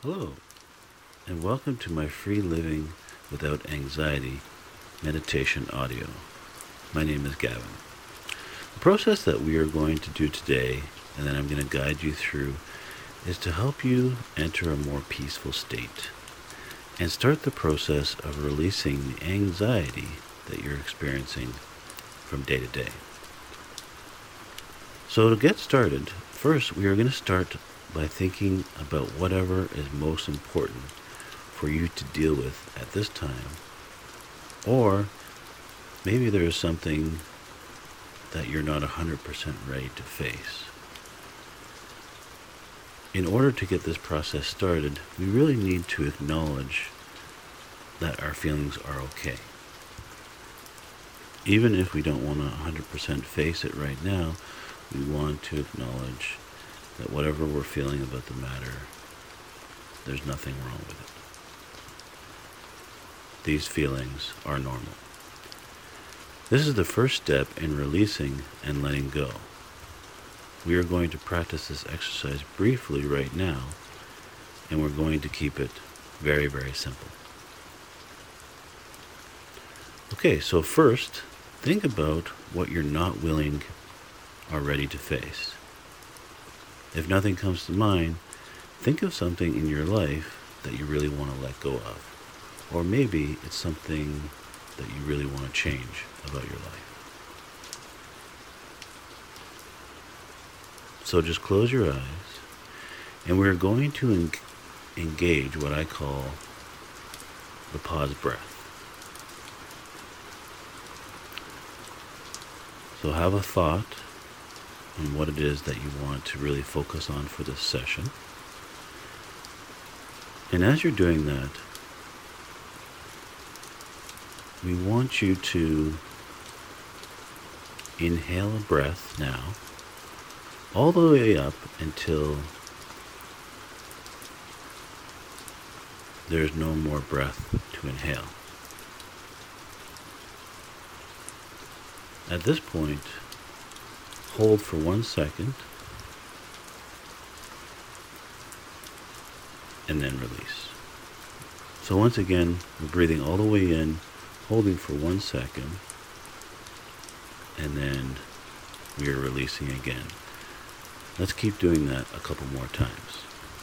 Hello, and welcome to my free living without anxiety meditation audio. My name is Gavin. The process that we are going to do today, and that I'm going to guide you through, is to help you enter a more peaceful state and start the process of releasing the anxiety that you're experiencing from day to day. So to get started, first we are going to start by thinking about whatever is most important for you to deal with at this time. Or maybe there is something that you're not 100% ready to face. In order to get this process started, we really need to acknowledge that our feelings are okay. Even if we don't want to 100% face it right now, we want to acknowledge that whatever we're feeling about the matter, there's nothing wrong with it. These feelings are normal. This is the first step in releasing and letting go. We are going to practice this exercise briefly right now, and we're going to keep it very, very simple. Okay, so first, think about what you're not willing or ready to face. If nothing comes to mind, think of something in your life that you really want to let go of. Or maybe it's something that you really want to change about your life. So just close your eyes, and we're going to engage what I call the pause breath. So have a thought on what it is that you want to really focus on for this session. And as you're doing that, we want you to inhale a breath now, all the way up until there's no more breath to inhale. At this point, hold for 1 second, and then release. So once again, we're breathing all the way in, holding for 1 second, and then we are releasing again. Let's keep doing that a couple more times.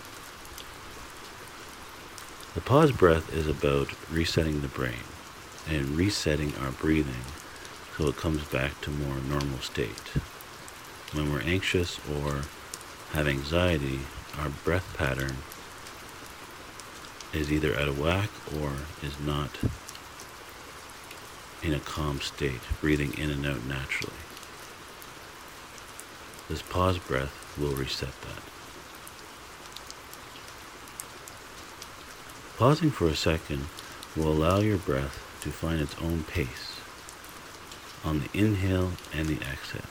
The pause breath is about resetting the brain and resetting our breathing so it comes back to more normal state. When we're anxious or have anxiety, our breath pattern is either out of whack or is not in a calm state, breathing in and out naturally. This pause breath will reset that. Pausing for a second will allow your breath to find its own pace on the inhale and the exhale.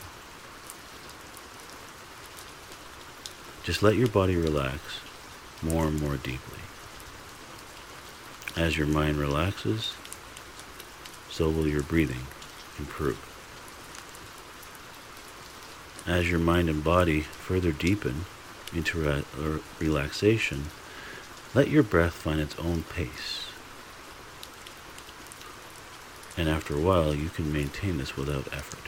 Just let your body relax more and more deeply. As your mind relaxes, so will your breathing improve. As your mind and body further deepen into relaxation, let your breath find its own pace. And after a while, you can maintain this without effort.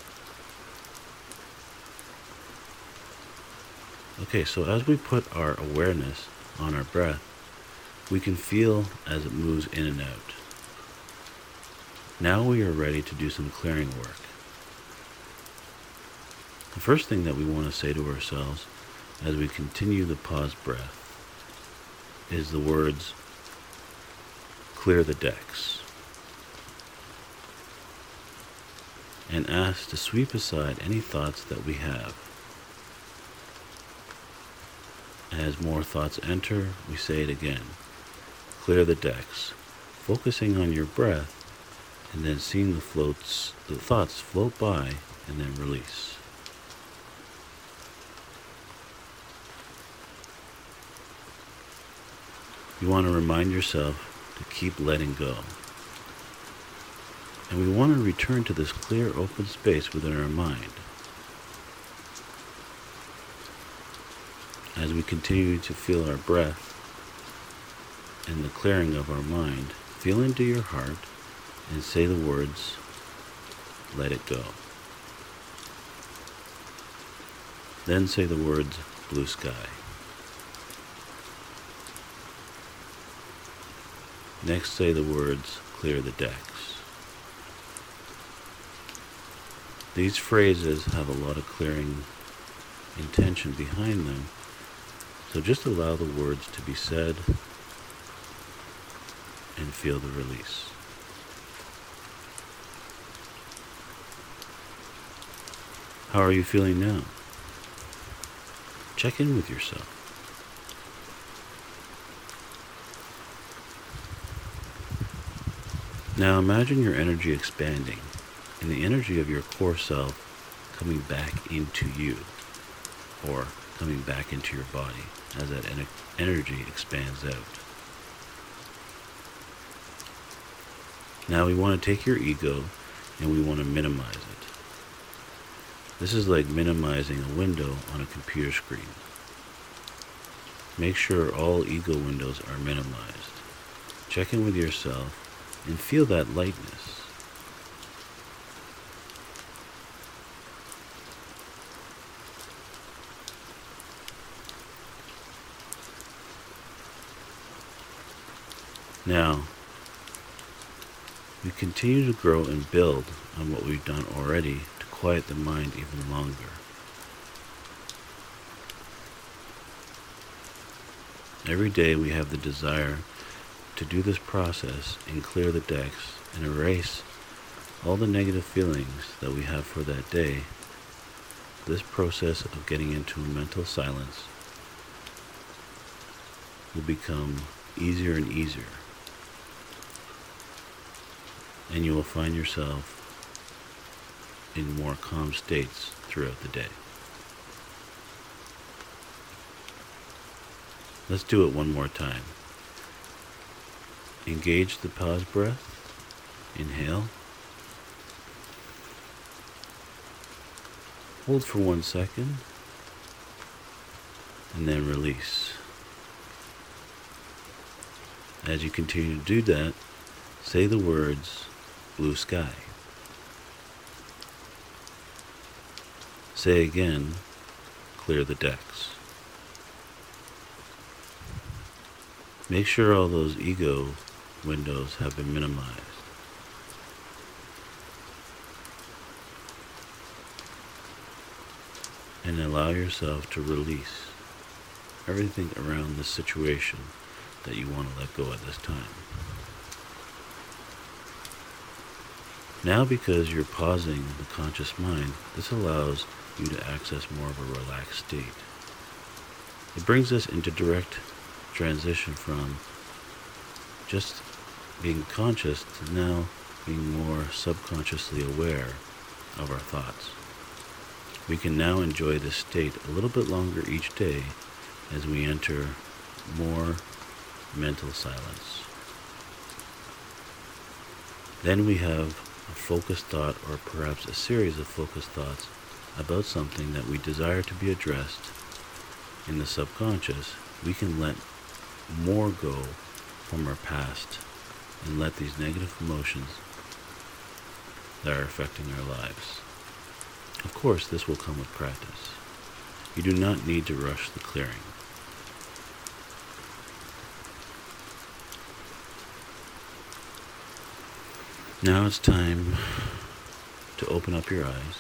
Okay, so as we put our awareness on our breath, we can feel as it moves in and out. Now we are ready to do some clearing work. The first thing that we want to say to ourselves as we continue the pause breath is the words, clear the decks, and ask to sweep aside any thoughts that we have. As more thoughts enter, we say it again, clear the decks, focusing on your breath and then seeing the thoughts float by and then release. You want to remind yourself to keep letting go. And we want to return to this clear, open space within our mind. As we continue to feel our breath and the clearing of our mind, feel into your heart and say the words, "Let it go." Then say the words, "Blue sky." Next say the words, "Clear the decks." These phrases have a lot of clearing intention behind them, so just allow the words to be said and feel the release. How are you feeling now? Check in with yourself. Now imagine your energy expanding and the energy of your core self coming back into you, or coming back into your body as that energy expands out. Now we want to take your ego and we want to minimize it. This is like minimizing a window on a computer screen. Make sure all ego windows are minimized. Check in with yourself and feel that lightness. Now, we continue to grow and build on what we've done already to quiet the mind even longer. Every day we have the desire to do this process and clear the decks and erase all the negative feelings that we have for that day. This process of getting into a mental silence will become easier and easier, and you will find yourself in more calm states throughout the day. Let's do it one more time. Engage the pause breath. Inhale. Hold for 1 second. And then release. As you continue to do that, say the words, "Blue sky." Say again, "Clear the decks." Make sure all those ego windows have been minimized. And allow yourself to release everything around the situation that you want to let go at this time. Now, because you're pausing the conscious mind, this allows you to access more of a relaxed state. It brings us into direct transition from just being conscious to now being more subconsciously aware of our thoughts. We can now enjoy this state a little bit longer each day as we enter more mental silence. Then we have a focused thought, or perhaps a series of focused thoughts about something that we desire to be addressed in the subconscious. We can let more go from our past and let these negative emotions that are affecting our lives. Of course, this will come with practice. You do not need to rush the clearing. Now it's time to open up your eyes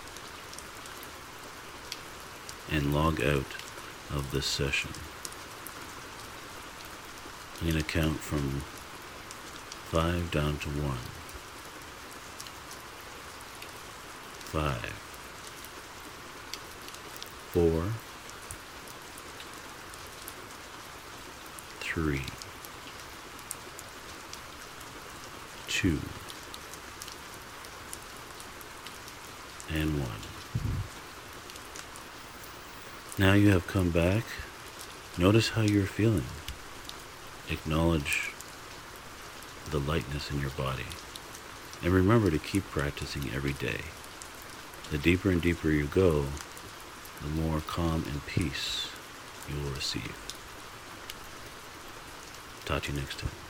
and log out of this session. I'm going to count from 5 down to 1. 5, 4, 3, 2, and 1. Now you have come back. Notice how you're feeling. Acknowledge the lightness in your body. And remember to keep practicing every day. The deeper and deeper you go, the more calm and peace you will receive. talk to you next time.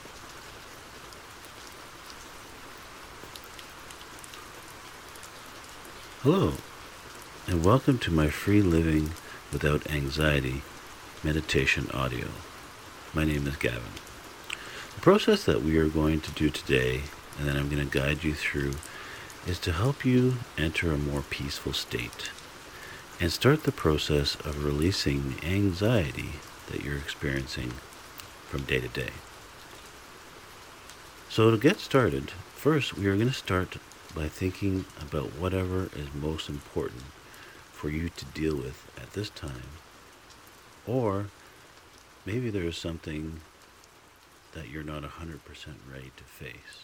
Hello, and welcome to my free living without anxiety meditation audio. My name is Gavin. The process that we are going to do today, and that I'm going to guide you through, is to help you enter a more peaceful state and start the process of releasing the anxiety that you're experiencing from day to day. So to get started, first we are going to start by thinking about whatever is most important for you to deal with at this time. Or maybe there is something that you're not 100% ready to face.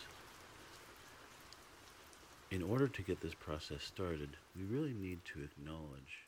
In order to get this process started, we really need to acknowledge